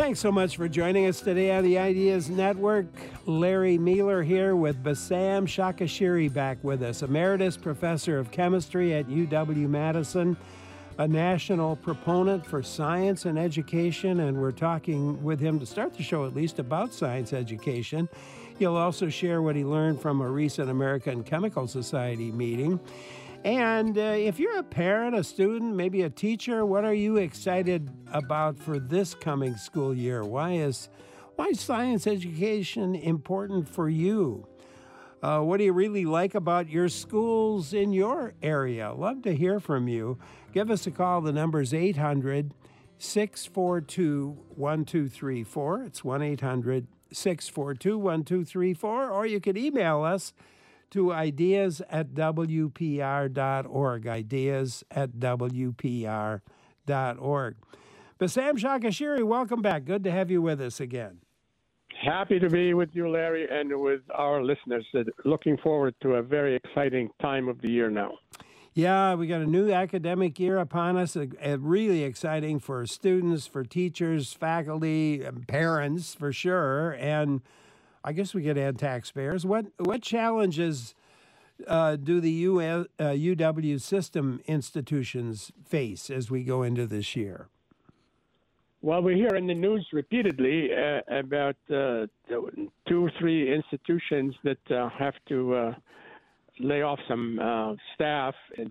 Thanks so much for joining us today on the Ideas Network. Larry Mealer here with Bassam Shakashiri back with us, Emeritus Professor of Chemistry at UW-Madison, a national proponent for science and education, and we're talking with him to start the show at least about science education. He'll also share what he learned from a recent American Chemical Society meeting. And if you're a parent, a student, maybe a teacher, what are you excited about for this coming school year? Why is science education important for you? What do you really like about your schools in your area? Love to hear from you. Give us a call. The number's 800-642-1234. It's 1-800-642-1234. Or you could email us to ideas@wpr.org, ideas@wpr.org. Bassam Shakashiri, welcome back. Good to have you with us again. Happy to be with you, Larry, and with our listeners. Looking forward to a very exciting time of the year now. Yeah, we got a new academic year upon us, really exciting for students, for teachers, faculty, and parents, for sure, and I guess we could add taxpayers. What challenges do the UW system institutions face as we go into this year? Well, we hear in the news repeatedly about 2 or 3 institutions that have to lay off some staff and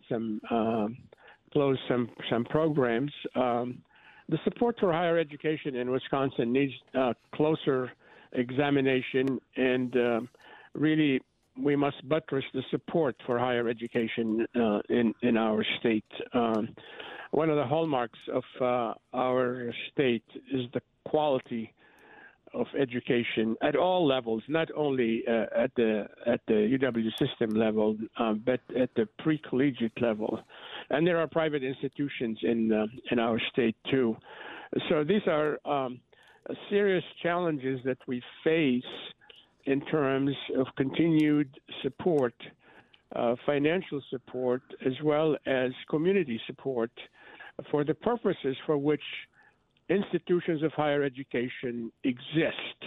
close some programs. The support for higher education in Wisconsin needs closer examination, and really we must buttress the support for higher education in our state. One of the hallmarks of our state is the quality of education at all levels, not only at the UW system level, but at the pre-collegiate level. And there are private institutions in our state too. So these are serious challenges that we face in terms of continued support, financial support, as well as community support for the purposes for which institutions of higher education exist.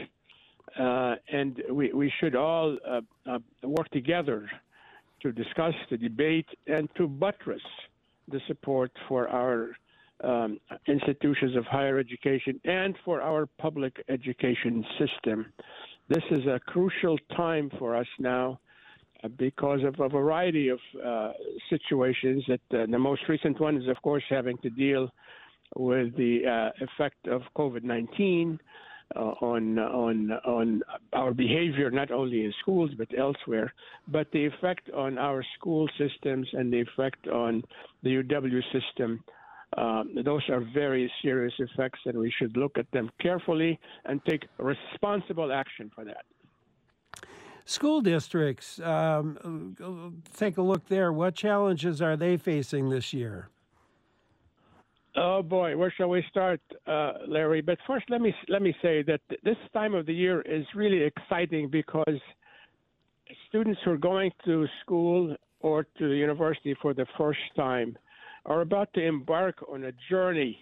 And we should all work together to discuss, to debate, and to buttress the support for our institutions of higher education and for our public education system. This is a crucial time for us now because of a variety of situations. That the most recent one is, of course, having to deal with the effect of COVID-19 on our behavior, not only in schools but elsewhere, but the effect on our school systems and the effect on the UW system. Those are very serious effects, and we should look at them carefully and take responsible action for that. School districts, take a look there. What challenges are they facing this year? Oh boy, where shall we start, Larry? But first, let me say that this time of the year is really exciting because students who are going to school or to the university for the first time are about to embark on a journey,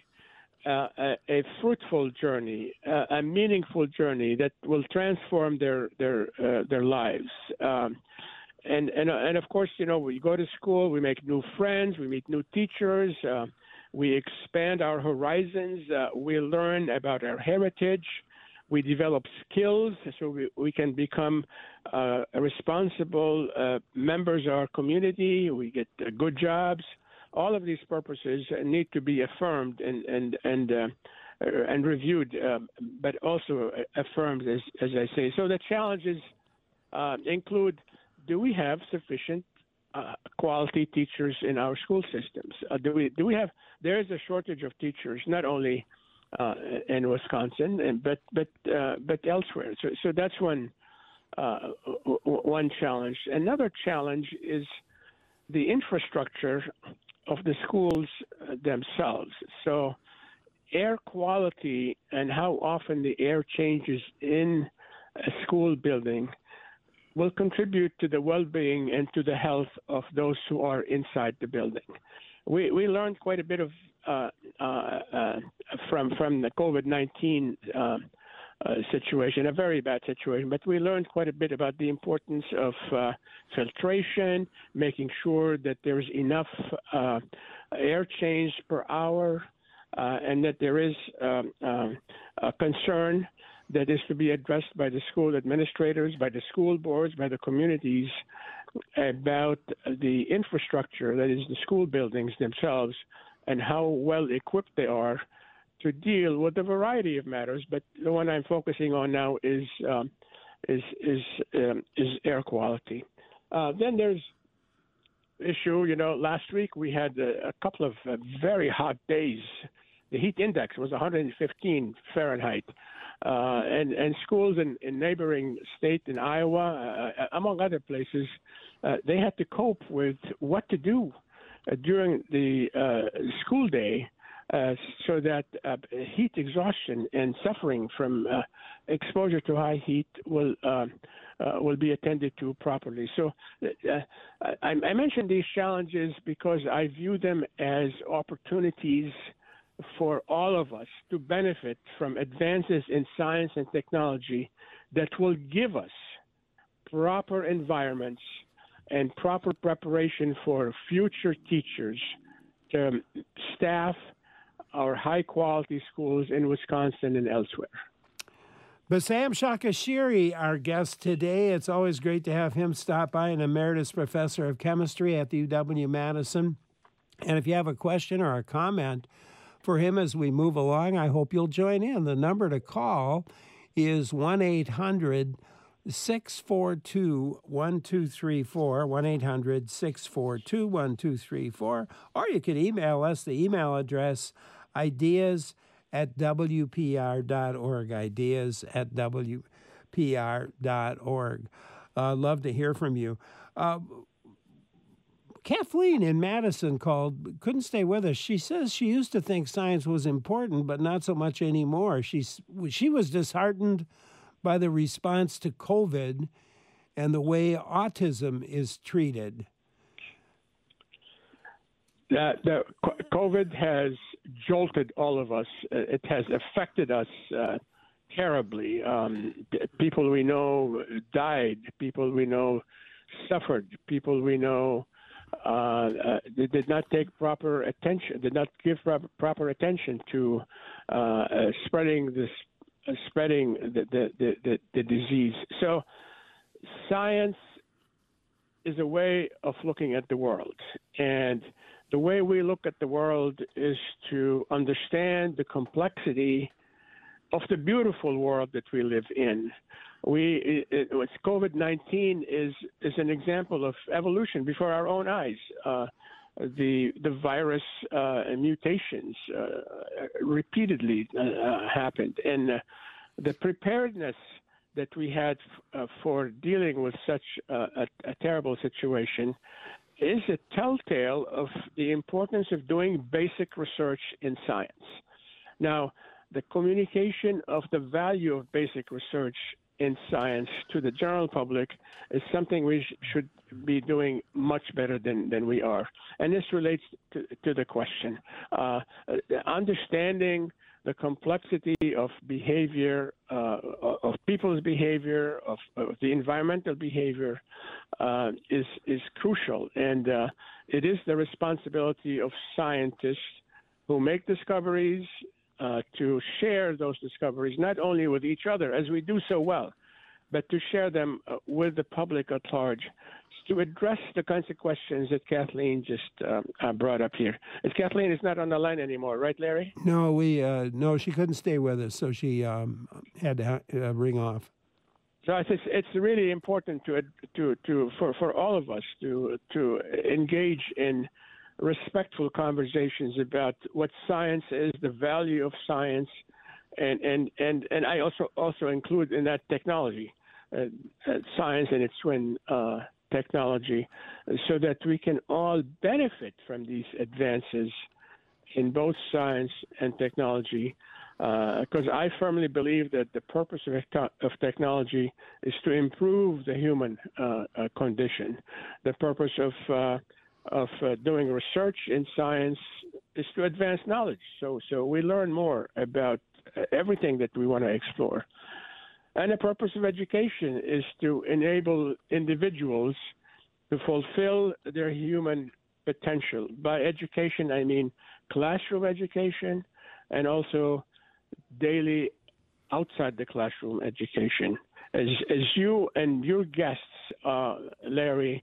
a fruitful journey, a meaningful journey that will transform their lives. And of course, you know, we go to school, we make new friends, we meet new teachers, we expand our horizons, we learn about our heritage, we develop skills so we can become responsible members of our community, we get good jobs. All of these purposes need to be affirmed and reviewed, but also affirmed, as I say. So the challenges include: do we have sufficient quality teachers in our school systems? Do we have? There is a shortage of teachers, not only in Wisconsin, but elsewhere. So that's one challenge. Another challenge is the infrastructure of the schools themselves. So air quality and how often the air changes in a school building will contribute to the well-being and to the health of those who are inside the building. We learned quite a bit of from the COVID-19 situation, a very bad situation. But we learned quite a bit about the importance of filtration, making sure that there's enough air change per hour, and that there is a concern that is to be addressed by the school administrators, by the school boards, by the communities about the infrastructure, that is the school buildings themselves, and how well equipped they are to deal with a variety of matters. But the one I'm focusing on now is air quality. Then there's issue. Last week we had a couple of very hot days. The heat index was 115 Fahrenheit. And schools in neighboring state in Iowa, among other places, they had to cope with what to do during the school day so that heat exhaustion and suffering from exposure to high heat will be attended to properly. So I mention these challenges because I view them as opportunities for all of us to benefit from advances in science and technology that will give us proper environments and proper preparation for future teachers to staff our high-quality schools in Wisconsin and elsewhere. Bassam Shakashiri, our guest today. It's always great to have him stop by, an emeritus professor of chemistry at the UW-Madison. And if you have a question or a comment for him as we move along, I hope you'll join in. The number to call is 1-800-642-1234, 1-800-642-1234, or you can email us. The email address, ideas@wpr.org, ideas@wpr.org. Love to hear from you. Kathleen in Madison couldn't stay with us. She says she used to think science was important, but not so much anymore. She was disheartened by the response to COVID and the way autism is treated. The COVID has jolted all of us. It has affected us terribly. People we know died. People we know suffered. People we know they did not take proper attention, did not give proper attention to spreading the disease. So science is a way of looking at the world. And the way we look at the world is to understand the complexity of the beautiful world that we live in. COVID-19 is an example of evolution before our own eyes. The virus mutations repeatedly happened, and the preparedness that we had for dealing with such a terrible situation is a telltale of the importance of doing basic research in science. Now, the communication of the value of basic research in science to the general public is something we should be doing much better than we are. And this relates to the question. Understanding the complexity of behavior, of people's behavior, of the environmental behavior is crucial. And it is the responsibility of scientists who make discoveries to share those discoveries, not only with each other, as we do so well, but to share them with the public at large, to address the kinds of questions that Kathleen just brought up here. Kathleen is not on the line anymore, right, Larry? No, she couldn't stay with us, so she had to ring off. So it's really important for all of us to engage in respectful conversations about what science is, the value of science, and I also include in that technology, science and its twin technology, so that we can all benefit from these advances in both science and technology. Because I firmly believe that the purpose of technology is to improve the human condition. The purpose of doing research in science is to advance knowledge. So we learn more about everything that we want to explore. And the purpose of education is to enable individuals to fulfill their human potential. By education, I mean classroom education and also daily outside the classroom education. As you and your guests, Larry,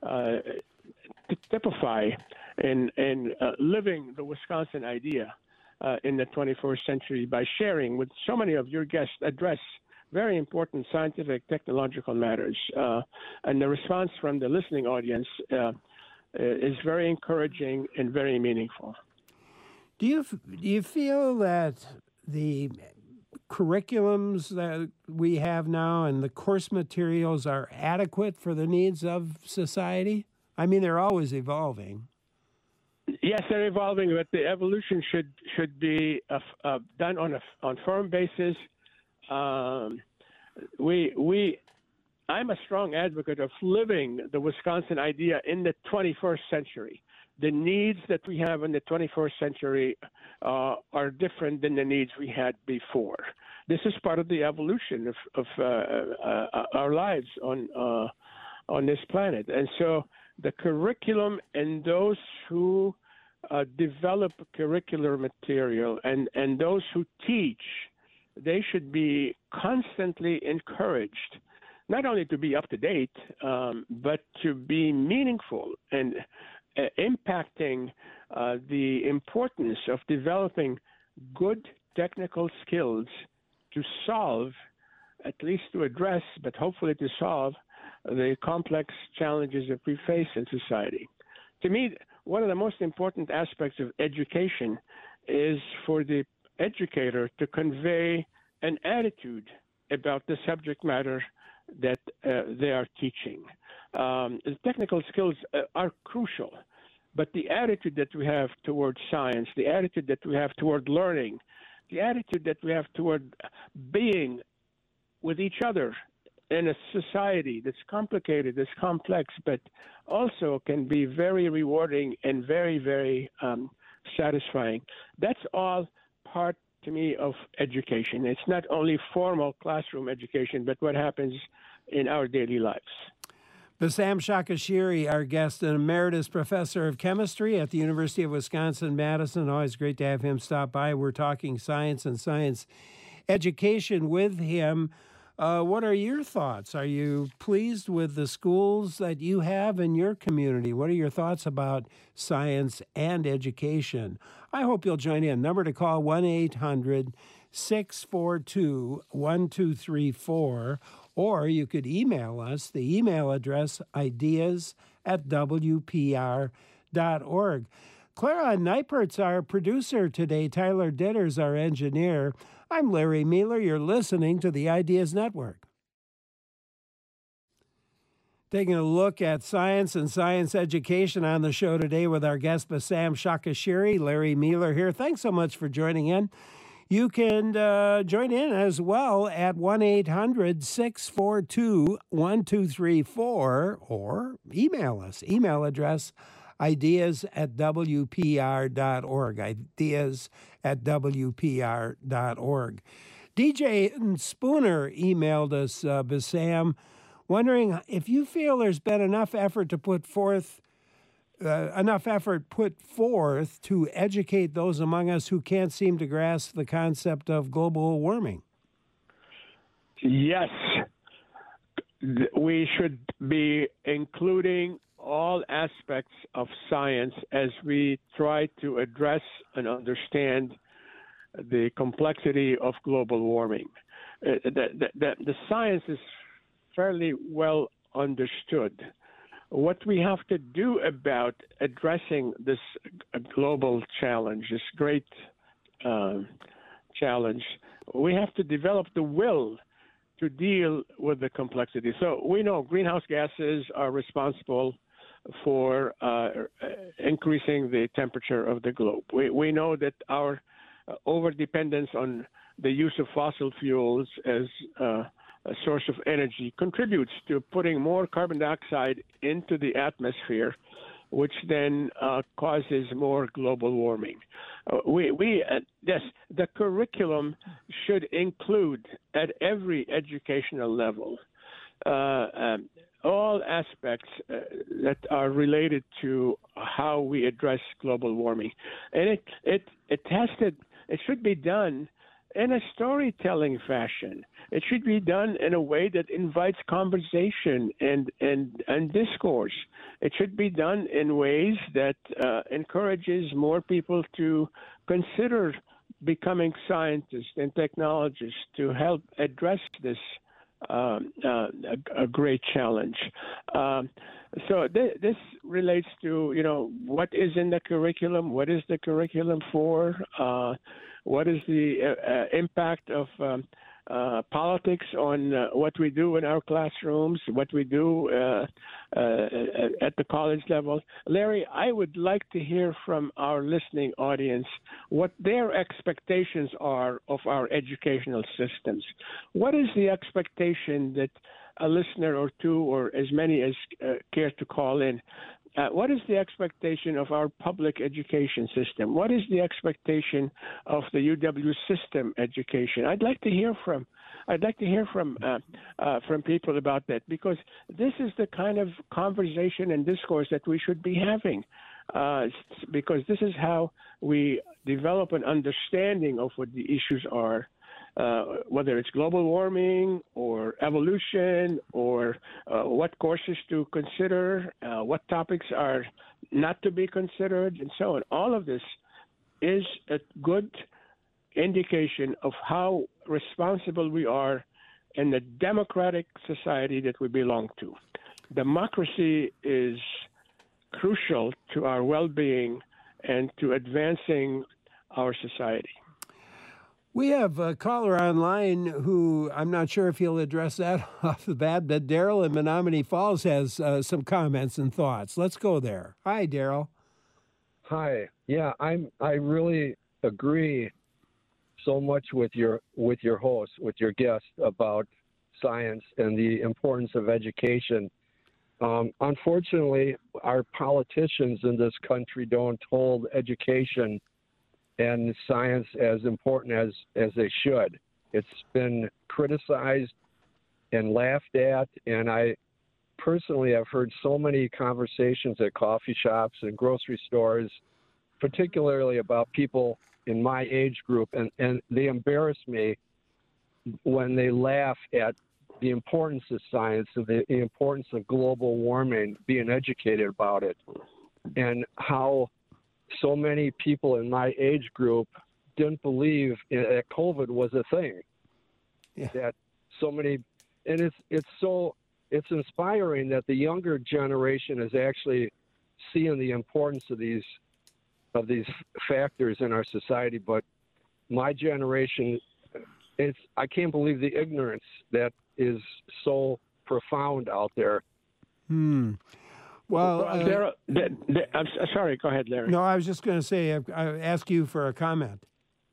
typify in living the Wisconsin idea in the 21st century by sharing with so many of your guests address very important scientific, technological matters. And the response from the listening audience is very encouraging and very meaningful. Do you feel that the curriculums that we have now and the course materials are adequate for the needs of society? I mean, they're always evolving. Yes, they're evolving, but the evolution should be done on firm basis. I'm a strong advocate of living the Wisconsin idea in the 21st century. The needs that we have in the 21st century are different than the needs we had before. This is part of the evolution of our lives on this planet. And so the curriculum and those who develop curricular material and those who teach, they should be constantly encouraged not only to be up to date, but to be meaningful and impacting the importance of developing good technical skills to solve, at least to address, but hopefully to solve the complex challenges that we face in society. To me, one of the most important aspects of education is for the educator to convey an attitude about the subject matter that they are teaching. The technical skills are crucial, but the attitude that we have toward science, the attitude that we have toward learning, the attitude that we have toward being with each other in a society that's complicated, that's complex, but also can be very rewarding and very, very satisfying. That's all part, to me, of education. It's not only formal classroom education, but what happens in our daily lives. Bassam Shakashiri, our guest, an emeritus professor of chemistry at the University of Wisconsin-Madison. Always great to have him stop by. We're talking science and science education with him. What are your thoughts? Are you pleased with the schools that you have in your community? What are your thoughts about science and education? I hope you'll join in. Number to call, 1-800-642-1234, or you could email us. The email address, ideas@wpr.org. Clara Neipert's our producer today. Tyler Ditter's our engineer. I'm Larry Mealer. You're listening to the Ideas Network. Taking a look at science and science education on the show today with our guest, Bassam Shakashiri. Larry Mealer here. Thanks so much for joining in. You can join in as well at 1-800-642-1234 or email us. Email address, ideas@wpr.org. Ideas@wpr.org. DJ Spooner emailed us, Bassam, wondering if you feel there's been enough effort put forth to educate those among us who can't seem to grasp the concept of global warming. Yes. We should be including all aspects of science as we try to address and understand the complexity of global warming. The science is fairly well understood. What we have to do about addressing this global challenge, this great challenge, we have to develop the will to deal with the complexity. So we know greenhouse gases are responsible for increasing the temperature of the globe. We know that our overdependence on the use of fossil fuels as a source of energy contributes to putting more carbon dioxide into the atmosphere which then causes more global warming. Yes, the curriculum should include at every educational level all aspects that are related to how we address global warming, and it should be done in a storytelling fashion. It should be done in a way that invites conversation and discourse. It should be done in ways that encourages more people to consider becoming scientists and technologists to help address this a great challenge. This relates to, what is in the curriculum, what is the curriculum for, what is the impact of politics on what we do in our classrooms, what we do at the college level. Larry, I would like to hear from our listening audience what their expectations are of our educational systems. What is the expectation that a listener or two, or as many as care to call in, what is the expectation of our public education system? What is the expectation of the UW system education? I'd like to hear from people about that, because this is the kind of conversation and discourse that we should be having, because this is how we develop an understanding of what the issues are. Whether it's global warming or evolution or what courses to consider, what topics are not to be considered, and so on. All of this is a good indication of how responsible we are in the democratic society that we belong to. Democracy is crucial to our well-being and to advancing our society. We have a caller online who, I'm not sure if he'll address that off the bat, but Daryl in Menominee Falls has some comments and thoughts. Let's go there. Hi, Daryl. Hi. Yeah, I really agree so much with your host, with your guest, about science and the importance of education. Unfortunately, our politicians in this country don't hold education and science as important as they should. It's been criticized and laughed at, and I personally have heard so many conversations at coffee shops and grocery stores, particularly about people in my age group, and they embarrass me when they laugh at the importance of science and the importance of global warming, being educated about it, and how so many people in my age group didn't believe that COVID was a thing. Yeah. That so many, and it's inspiring that the younger generation is actually seeing the importance of these factors in our society. But my generation, I can't believe the ignorance that is so profound out there. Well, Daryl, I'm sorry. Go ahead, Larry. No, I was just going to say, I ask you for a comment.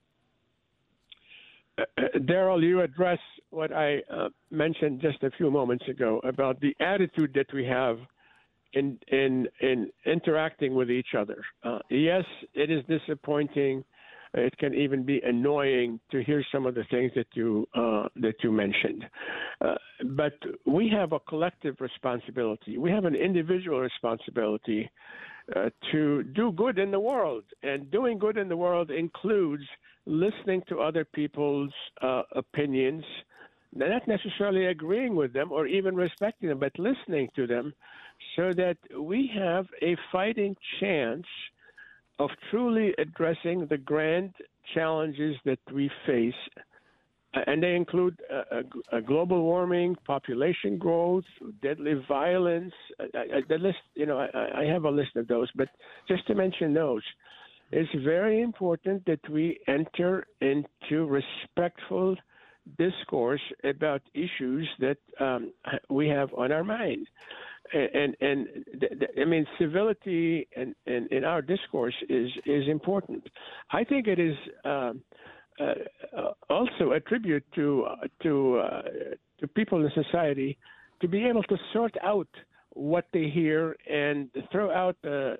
Daryl, you addressed what I mentioned just a few moments ago about the attitude that we have in interacting with each other. Yes, it is disappointing. It can even be annoying to hear some of the things that you mentioned. But we have a collective responsibility. We have an individual responsibility to do good in the world. And doing good in the world includes listening to other people's opinions, not necessarily agreeing with them or even respecting them, but listening to them so that we have a fighting chance of truly addressing the grand challenges that we face. And they include global warming, population growth, deadly violence. The list, I have a list of those, but just to mention those, it's very important that we enter into respectful discourse about issues that we have on our mind. And I mean, civility in our discourse is important. I think it is also a tribute to people in society to be able to sort out what they hear and throw out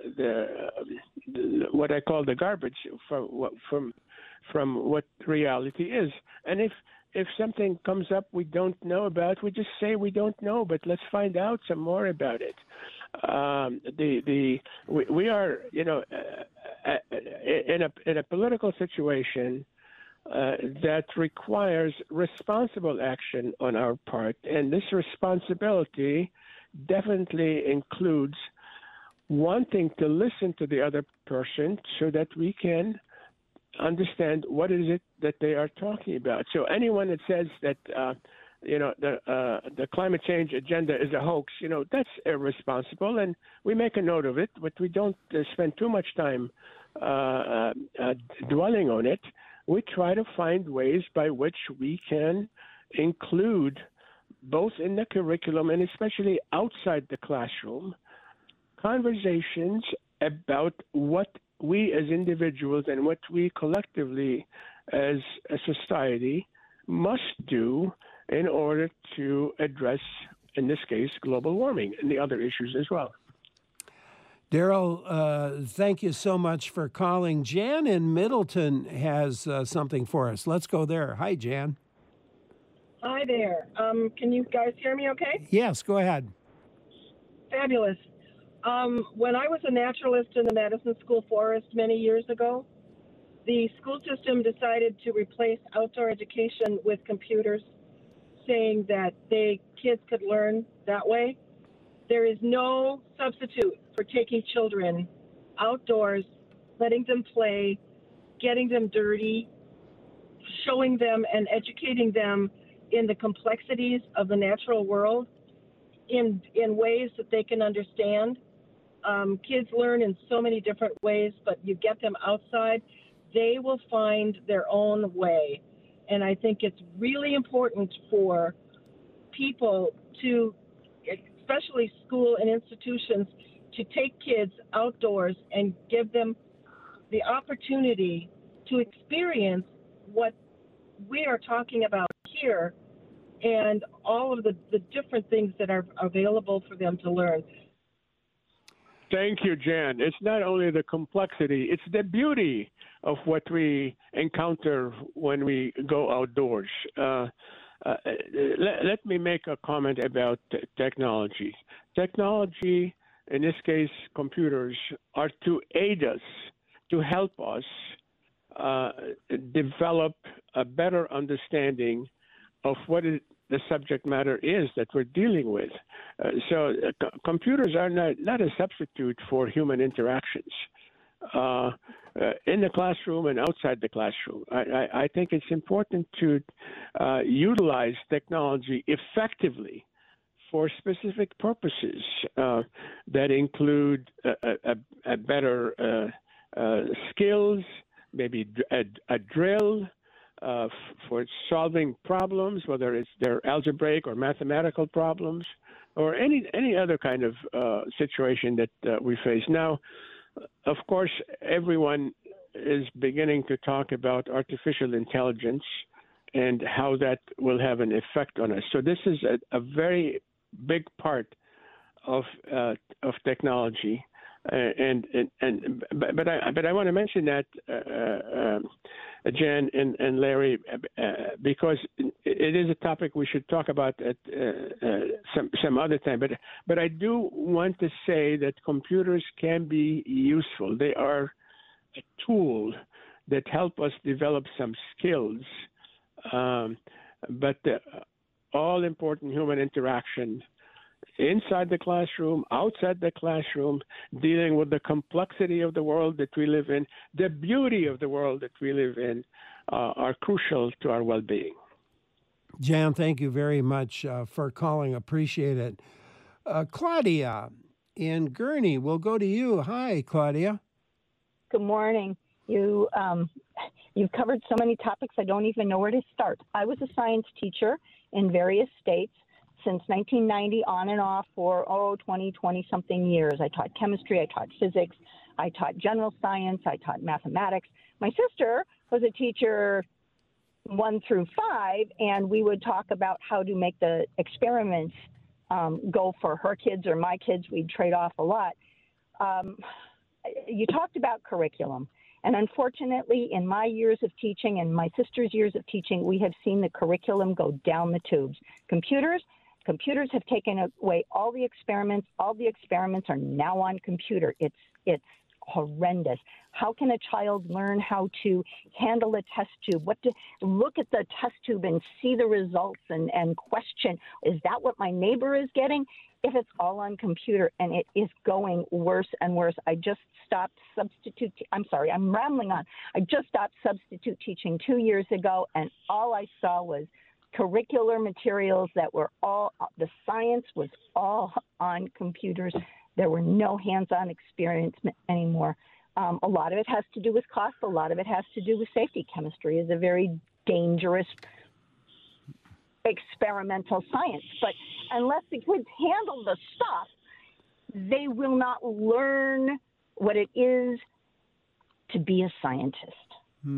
what I call the garbage from what reality is. And if something comes up we don't know about, we just say we don't know, but let's find out some more about it. We are, in a political situation that requires responsible action on our part, and this responsibility definitely includes wanting to listen to the other person so that we can understand what is it that they are talking about. So anyone that says that the climate change agenda is a hoax, that's irresponsible, and we make a note of it, but we don't spend too much time dwelling on it. We try to find ways by which we can include, both in the curriculum and especially outside the classroom, conversations about what we as individuals and what we collectively as a society must do in order to address, in this case, global warming and the other issues as well. Daryl, thank you so much for calling. Jan in Middleton has something for us. Let's go there. Hi, Jan. Hi there. Can you guys hear me okay? Yes, go ahead. Fabulous. When I was a naturalist in the Madison School Forest many years ago, the school system decided to replace outdoor education with computers, saying that kids could learn that way. There is no substitute for taking children outdoors, letting them play, getting them dirty, showing them and educating them in the complexities of the natural world in ways that they can understand. Kids learn in so many different ways, but you get them outside, they will find their own way. And I think it's really important for people to, especially school and institutions, to take kids outdoors and give them the opportunity to experience what we are talking about here and all of the different things that are available for them to learn. Thank you, Jan. It's not only the complexity, it's the beauty of what we encounter when we go outdoors. Let me make a comment about technology. Technology, in this case computers, are to aid us, to help us develop a better understanding of what the subject matter is that we're dealing with. So computers are not a substitute for human interactions in the classroom and outside the classroom. I think it's important to utilize technology effectively for specific purposes that include a better skills, maybe a drill, for solving problems, whether they're algebraic or mathematical problems, or any other kind of situation that we face. Now, of course, everyone is beginning to talk about artificial intelligence and how that will have an effect on us. So this is a very big part of technology. But I want to mention that, Jan and Larry, because it is a topic we should talk about at some other time. But I do want to say that computers can be useful. They are a tool that help us develop some skills. But the all important human interaction inside the classroom, outside the classroom, dealing with the complexity of the world that we live in, the beauty of the world that we live in, are crucial to our well-being. Jan, thank you very much for calling. Appreciate it. Claudia in Gurnee, we'll go to you. Hi, Claudia. Good morning. You've covered so many topics, I don't even know where to start. I was a science teacher in various states since 1990 on and off for 20-something years. I taught chemistry, I taught physics, I taught general science, I taught mathematics. My sister was a teacher 1 through 5, and we would talk about how to make the experiments go for her kids or my kids. We'd trade off a lot. You talked about curriculum. And unfortunately, in my years of teaching and my sister's years of teaching, we have seen the curriculum go down the tubes. Computers have taken away all the experiments. All the experiments are now on computer. It's horrendous. How can a child learn how to handle a test tube? What to look at the test tube and see the results and question, is that what my neighbor is getting? If it's all on computer, and it is going worse and worse. I just stopped I'm rambling on. I just stopped substitute teaching 2 years ago, and all I saw was curricular materials that were the science was all on computers. There were no hands-on experience anymore. A lot of it has to do with cost. A lot of it has to do with safety. Chemistry is a very dangerous experimental science. But unless the kids handle the stuff, they will not learn what it is to be a scientist.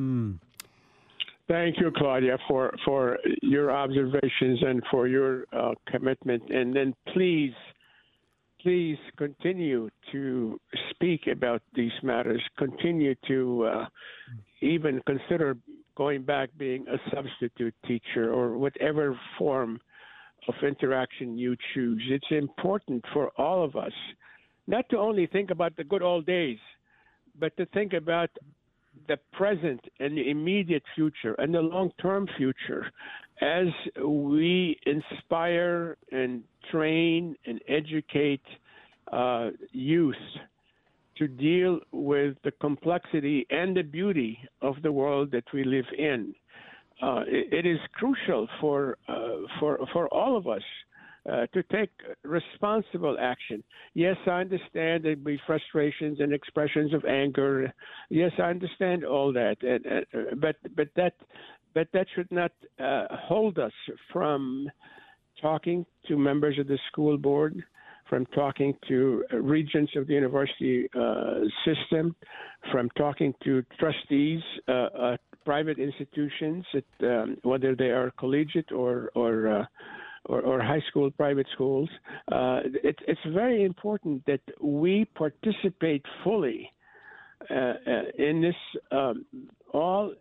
Thank you, Claudia, for your observations and for your commitment. And then please continue to speak about these matters. Continue to even consider going back being a substitute teacher or whatever form of interaction you choose. It's important for all of us not to only think about the good old days, but to think about the present and the immediate future and the long-term future as we inspire and train and educate youth to deal with the complexity and the beauty of the world that we live in. It is crucial for all of us to take responsible action. Yes, I understand there'll be frustrations and expressions of anger. Yes, I understand all that, but that should not hold us from talking to members of the school board, from talking to regents of the university system, from talking to trustees, private institutions, whether they are collegiate or high school, private schools. It's very important that we participate fully in this all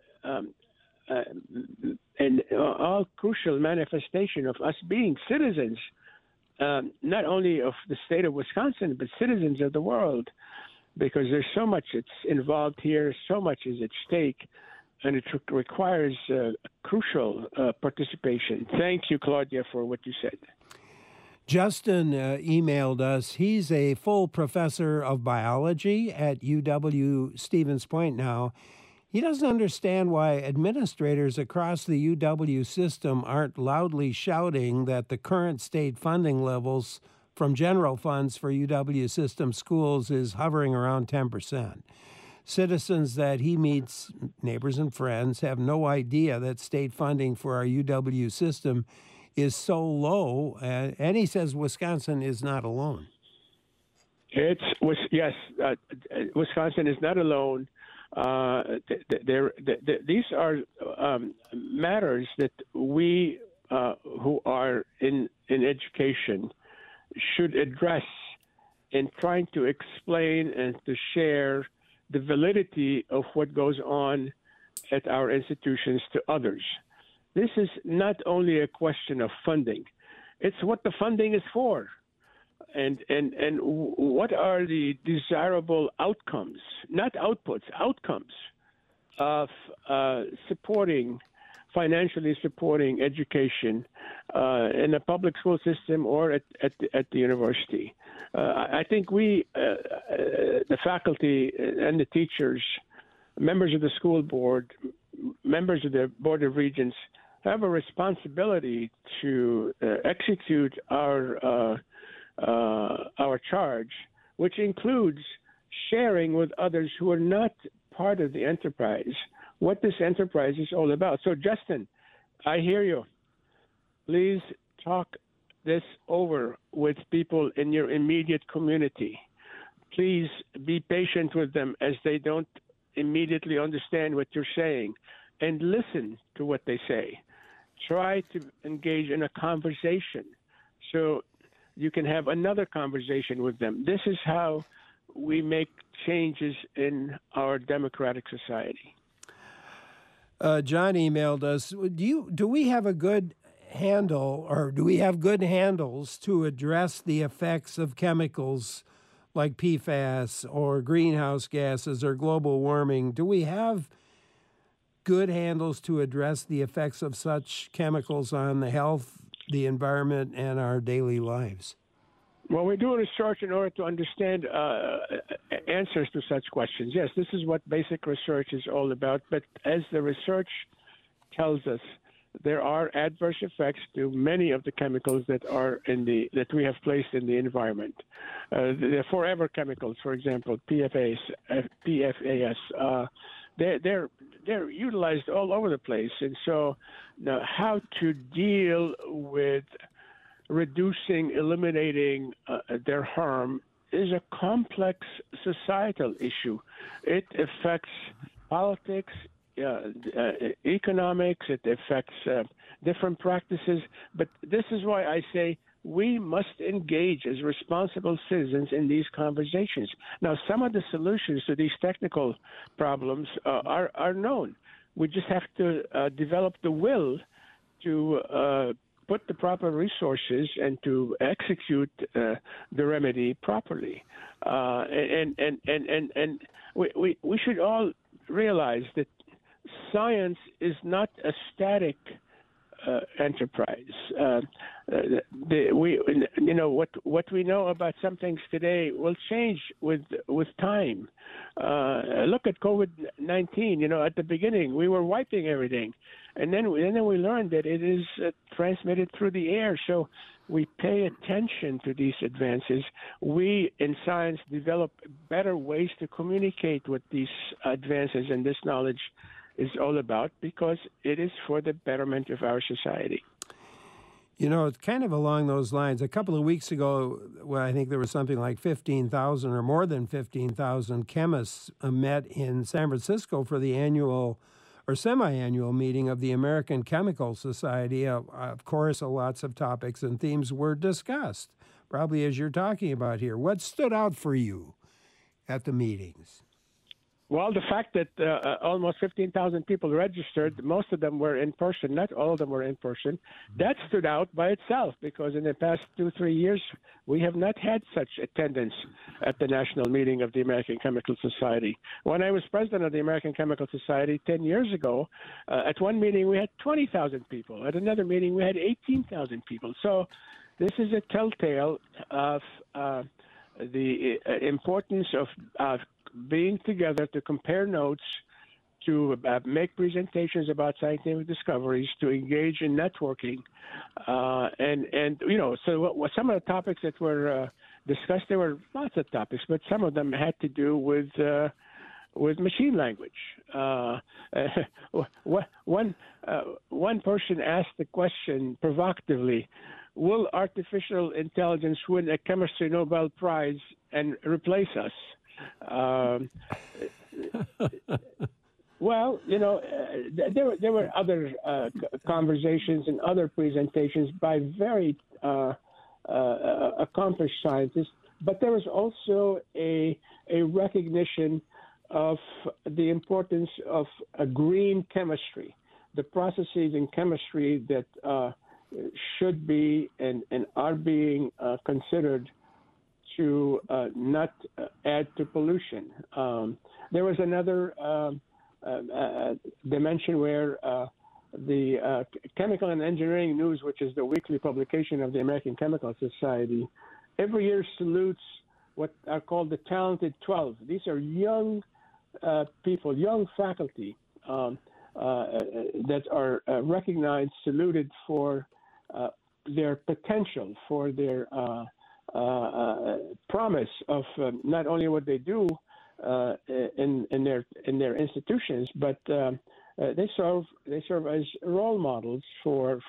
crucial manifestation of us being citizens, not only of the state of Wisconsin, but citizens of the world, because there's so much that's involved here, so much is at stake, and it requires crucial participation. Thank you, Claudia, for what you said. Justin emailed us. He's a full professor of biology at UW Stevens Point now. He doesn't understand why administrators across the UW system aren't loudly shouting that the current state funding levels from general funds for UW system schools is hovering around 10%. Citizens that he meets, neighbors and friends, have no idea that state funding for our UW system is so low, and he says Wisconsin is not alone. Wisconsin is not alone. These are matters that we who are in education should address in trying to explain and to share the validity of what goes on at our institutions to others. This is not only a question of funding, it's what the funding is for. And what are the desirable outcomes, not outputs, outcomes of financially supporting education in the public school system or at the university. I think we, the faculty and the teachers, members of the school board, members of the Board of Regents, have a responsibility to execute our charge, which includes sharing with others who are not part of the enterprise what this enterprise is all about. So, Justin, I hear you. Please talk this over with people in your immediate community. Please be patient with them as they don't immediately understand what you're saying, and listen to what they say. Try to engage in a conversation. So you can have another conversation with them. This is how we make changes in our democratic society. John emailed us. Do we have a good handle, or do we have good handles to address the effects of chemicals like PFAS or greenhouse gases or global warming? Do we have good handles to address the effects of such chemicals on the health, the environment, and our daily lives? Well, we're doing research in order to understand answers to such questions. Yes, this is what basic research is all about. But as the research tells us, there are adverse effects to many of the chemicals that we have placed in the environment. The forever chemicals, for example, PFAS, they're utilized all over the place. And so now how to deal with reducing, eliminating their harm is a complex societal issue. It affects politics, economics, it affects different practices. But this is why I say we must engage as responsible citizens in these conversations. Now, some of the solutions to these technical problems are known. We just have to develop the will to put the proper resources and to execute the remedy properly. And we should all realize that science is not a static enterprise. What we know about some things today will change with time. Look at COVID-19. At the beginning we were wiping everything, and then we learned that it is transmitted through the air. So we pay attention to these advances. We in science develop better ways to communicate what these advances and this knowledge is all about, because it is for the betterment of our society. It's kind of along those lines. A couple of weeks ago, I think there was something like 15,000 or more than 15,000 chemists met in San Francisco for the annual or semi-annual meeting of the American Chemical Society. Of course, lots of topics and themes were discussed, probably as you're talking about here. What stood out for you at the meetings? Well, the fact that almost 15,000 people registered, most of them were in person, not all of them were in person, that stood out by itself, because in the past 2-3 years, we have not had such attendance at the national meeting of the American Chemical Society. When I was president of the American Chemical Society 10 years ago, at one meeting we had 20,000 people. At another meeting we had 18,000 people. So this is a telltale of the importance of being together to compare notes, to make presentations about scientific discoveries, to engage in networking, So some of the topics that were discussed, there were lots of topics, but some of them had to do with machine language. One person asked the question provocatively: will artificial intelligence win a chemistry Nobel Prize and replace us? Well, there were other conversations and other presentations by very accomplished scientists, but there was also a recognition of the importance of a green chemistry, the processes in chemistry that should be and are being considered to not add to pollution. There was another dimension where the Chemical and Engineering News, which is the weekly publication of the American Chemical Society, every year salutes what are called the Talented 12. These are young people, young faculty that are recognized, saluted for their potential, for their promise of not only what they do in their institutions, but they serve as role models for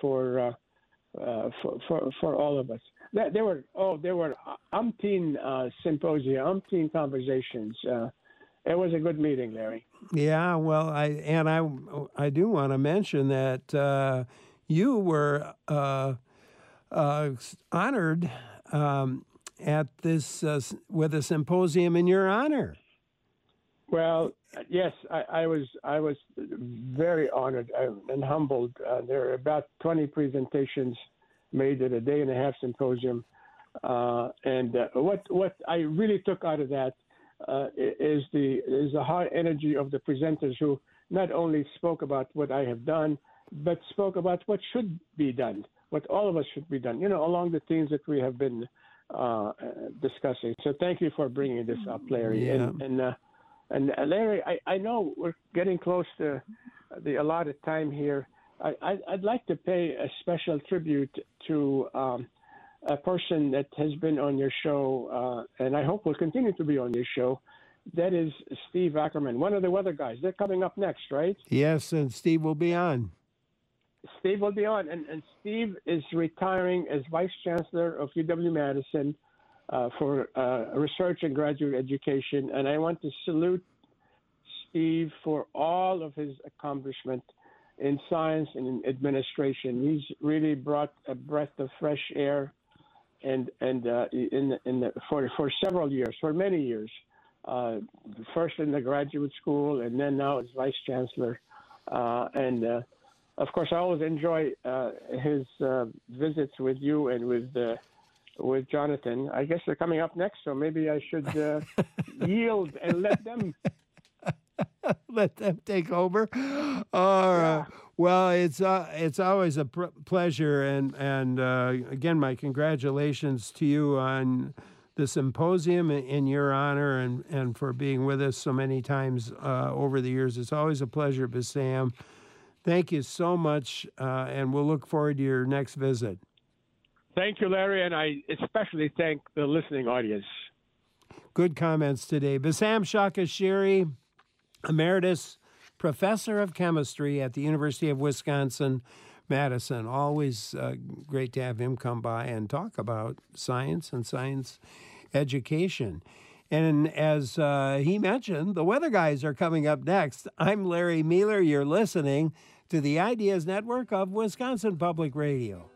all of us. There were umpteen symposia, umpteen conversations. It was a good meeting, Larry. Yeah, well, I do want to mention that you were honored at this with a symposium in your honor. Well, yes, I was very honored and humbled. There are about 20 presentations made at a day-and-a-half symposium, and what I really took out of that is the high energy of the presenters who not only spoke about what I have done, but spoke about what should be done, what all of us should be done, along the themes that we have been discussing. So thank you for bringing this up, Larry. Yeah. And Larry, I know we're getting close to the allotted time here. I'd like to pay a special tribute to a person that has been on your show, and I hope will continue to be on your show. That is Steve Ackerman, one of the weather guys. They're coming up next, right? Yes, and Steve will be on. Steve will be on, and Steve is retiring as Vice Chancellor of UW-Madison for research and graduate education. And I want to salute Steve for all of his accomplishment in science and in administration. He's really brought a breath of fresh air, and for several years, for many years, first in the graduate school, and then now as Vice Chancellor, Of course, I always enjoy his visits with you and with Jonathan. I guess they're coming up next, so maybe I should yield and let them take over. Well, it's always a pleasure, and again, my congratulations to you on the symposium in your honor, and for being with us so many times over the years. It's always a pleasure, Bassam. Thank you so much, and we'll look forward to your next visit. Thank you, Larry, and I especially thank the listening audience. Good comments today. Bassam Shakashiri, Emeritus Professor of Chemistry at the University of Wisconsin-Madison. Always great to have him come by and talk about science and science education. And as he mentioned, the weather guys are coming up next. I'm Larry Mealer. You're listening to the Ideas Network of Wisconsin Public Radio.